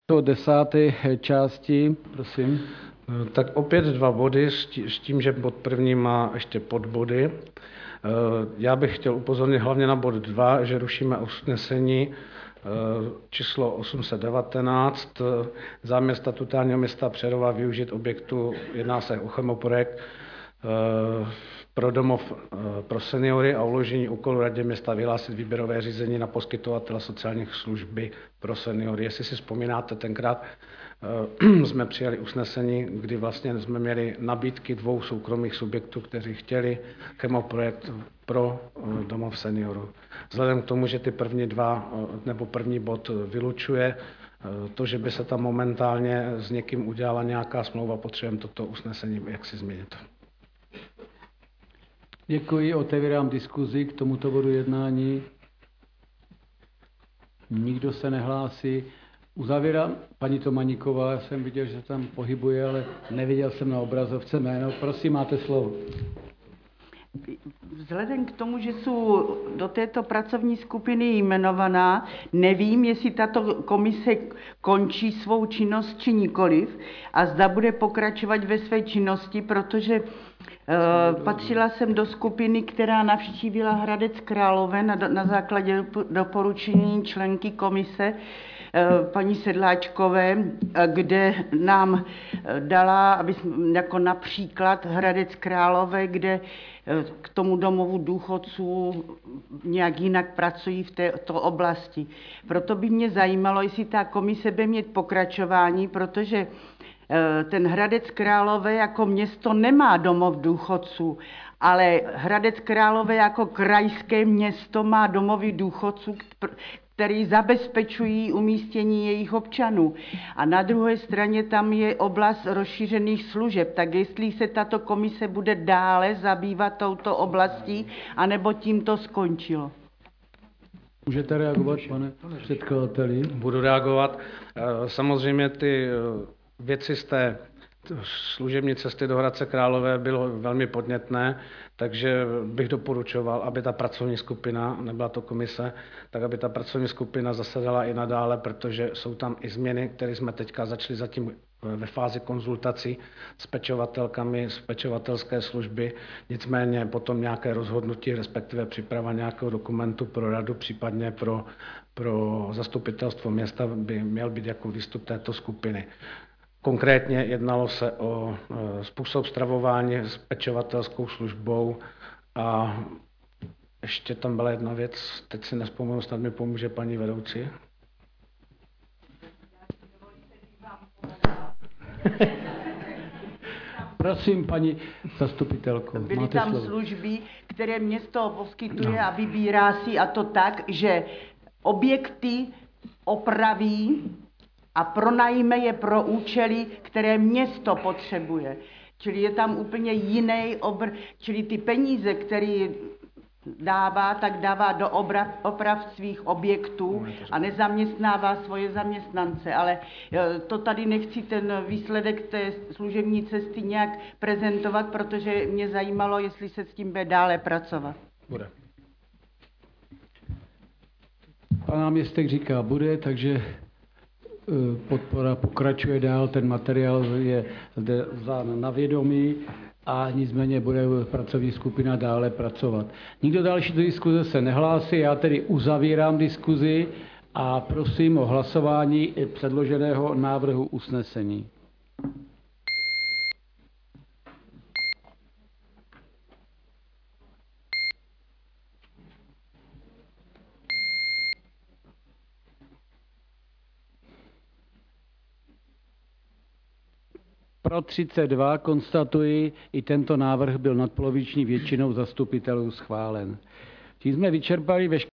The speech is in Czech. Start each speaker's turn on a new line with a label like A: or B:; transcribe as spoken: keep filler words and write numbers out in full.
A: do desáté části, prosím.
B: Tak opět dva body s tím, že bod první má ještě podbody. Já bych chtěl upozornit hlavně na bod dva, že rušíme usnesení číslo osm set devatenáct, záměr statutárního města Přerova využít objektu, jedná se o chemoprojekt pro domov pro seniory a uložení úkolu radě města vyhlásit výběrové řízení na poskytovatele sociálních služby pro seniory. Jestli si vzpomínáte, tenkrát jsme přijali usnesení, kdy vlastně jsme měli nabídky dvou soukromých subjektů, kteří chtěli chemoprojekt pro domov seniorů. Vzhledem k tomu, že ty první dva nebo první bod vylučuje to, že by se tam momentálně s někým udělala nějaká smlouva, potřebujeme toto usnesení jak si změnit.
A: Děkuji, otevírám diskuzi k tomuto bodu jednání. Nikdo se nehlásí. Uzavírám, paní Tomaníková, já jsem viděl, že tam pohybuje, ale neviděl jsem na obrazovce jméno. Prosím, máte slovo.
C: Vzhledem k tomu, že jsou do této pracovní skupiny jmenovaná, nevím, jestli tato komise končí svou činnost či nikoliv a zda bude pokračovat ve své činnosti, protože Uh, patřila jsem do skupiny, která navštívila Hradec Králové na, na základě doporučení členky komise uh, paní Sedláčkové, uh, kde nám dala, aby jsme, jako například Hradec Králové, kde uh, k tomu domovu důchodců nějak jinak pracují v této oblasti. Proto by mě zajímalo, jestli ta komise bude mít pokračování, protože ten Hradec Králové jako město nemá domov důchodců, ale Hradec Králové jako krajské město má domovy důchodců, který zabezpečují umístění jejich občanů. A na druhé straně tam je oblast rozšířených služeb. Tak jestli se tato komise bude dále zabývat touto oblastí, anebo tím to skončilo.
A: Můžete reagovat, pane předkladateli?
B: Budu reagovat. Samozřejmě ty věci z té služební cesty do Hradce Králové bylo velmi podnětné, takže bych doporučoval, aby ta pracovní skupina, nebyla to komise, tak aby ta pracovní skupina zasedala i nadále, protože jsou tam i změny, které jsme teďka začali zatím ve fázi konzultací s pečovatelkami, z pečovatelské služby, nicméně potom nějaké rozhodnutí, respektive příprava nějakého dokumentu pro radu, případně pro, pro zastupitelstvo města by měl být jako výstup této skupiny. Konkrétně jednalo se o způsob stravování s pečovatelskou službou a ještě tam byla jedna věc, teď si nespomenu, snad mi pomůže paní vedoucí.
A: Prosím, paní zastupitelko,
C: byly
A: máte
C: tam
A: slovo.
C: Služby, které město poskytuje no. a vybírá si, a to tak, že objekty opraví a pronajme je pro účely, které město potřebuje. Čili je tam úplně jiný obr... Čili ty peníze, které dává, tak dává do obrav, oprav svých objektů a nezaměstnává svoje zaměstnance. Ale to tady nechci ten výsledek té služební cesty nějak prezentovat, protože mě zajímalo, jestli se s tím bude dále pracovat.
B: Bude.
A: Pan náměstek říká bude, takže podpora pokračuje dál, ten materiál je zde vzán na vědomí a nicméně bude pracovní skupina dále pracovat. Nikdo další do diskuze se nehlásí, já tedy uzavírám diskuzi a prosím o hlasování předloženého návrhu usnesení. Pro třicet dva konstatuji, i tento návrh byl nadpoloviční většinou zastupitelů schválen. Tím jsme vyčerpali veškeré